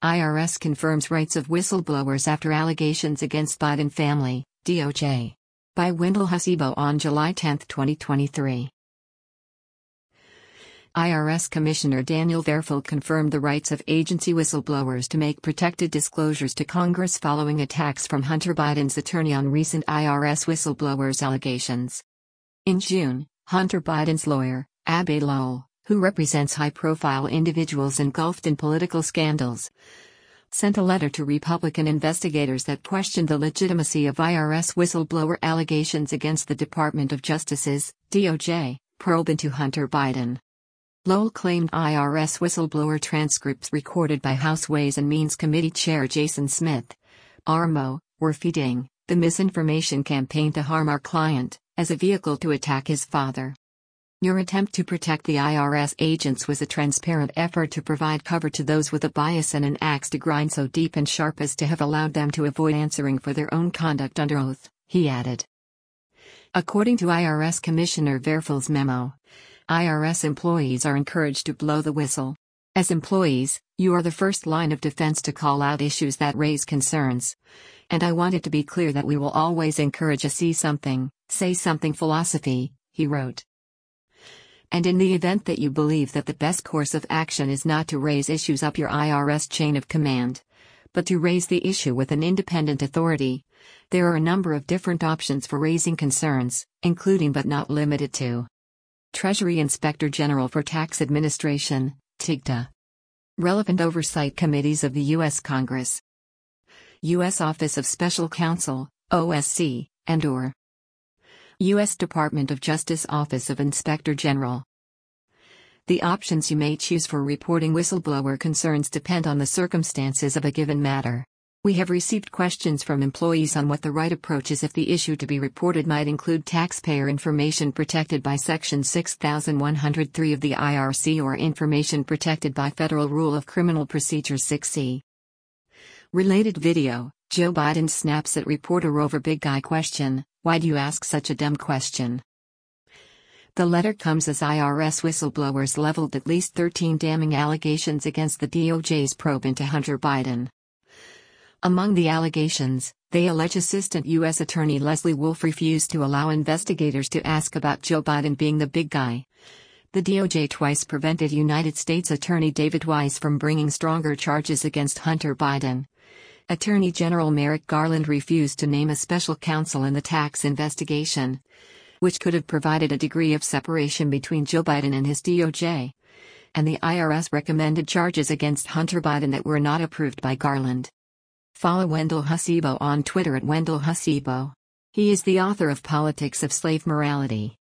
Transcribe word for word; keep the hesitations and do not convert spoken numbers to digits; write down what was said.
I R S confirms rights of whistleblowers after allegations against Biden family, D O J. By Wendell Hasibo on July tenth, twenty twenty-three. I R S Commissioner Daniel Verfel confirmed the rights of agency whistleblowers to make protected disclosures to Congress following attacks from Hunter Biden's attorney on recent I R S whistleblowers' allegations. In June, Hunter Biden's lawyer, Abbe Lowell, who represents high-profile individuals engulfed in political scandals, sent a letter to Republican investigators that questioned the legitimacy of I R S whistleblower allegations against the Department of Justice's, D O J, probe into Hunter Biden. Lowell claimed I R S whistleblower transcripts recorded by House Ways and Means Committee Chair Jason Smith, R M O, were feeding the misinformation campaign to harm our client, as a vehicle to attack his father. Your attempt to protect the I R S agents was a transparent effort to provide cover to those with a bias and an axe to grind so deep and sharp as to have allowed them to avoid answering for their own conduct under oath, he added. According to I R S Commissioner Verfel's memo, I R S employees are encouraged to blow the whistle. As employees, you are the first line of defense to call out issues that raise concerns. And I want it to be clear that we will always encourage a see something, say something philosophy, he wrote. And in the event that you believe that the best course of action is not to raise issues up your I R S chain of command, but to raise the issue with an independent authority, there are a number of different options for raising concerns, including but not limited to Treasury Inspector General for Tax Administration, T I G T A. Relevant oversight committees of the U S Congress, U S Office of Special Counsel, O S C, and or U S Department of Justice Office of Inspector General. The options you may choose for reporting whistleblower concerns depend on the circumstances of a given matter. We have received questions from employees on what the right approach is if the issue to be reported might include taxpayer information protected by Section six thousand one hundred three of the I R C or information protected by Federal Rule of Criminal Procedure six C. Related video, Joe Biden snaps at reporter over big guy question, why do you ask such a dumb question? The letter comes as I R S whistleblowers leveled at least thirteen damning allegations against the D O J's probe into Hunter Biden. Among the allegations, they allege Assistant U S Attorney Leslie Wolf refused to allow investigators to ask about Joe Biden being the big guy. The D O J twice prevented United States Attorney David Weiss from bringing stronger charges against Hunter Biden. Attorney General Merrick Garland refused to name a special counsel in the tax investigation, which could have provided a degree of separation between Joe Biden and his D O J. And the I R S recommended charges against Hunter Biden that were not approved by Garland. Follow Wendell Hasibo on Twitter at Wendell Hasibo. He is the author of Politics of Slave Morality.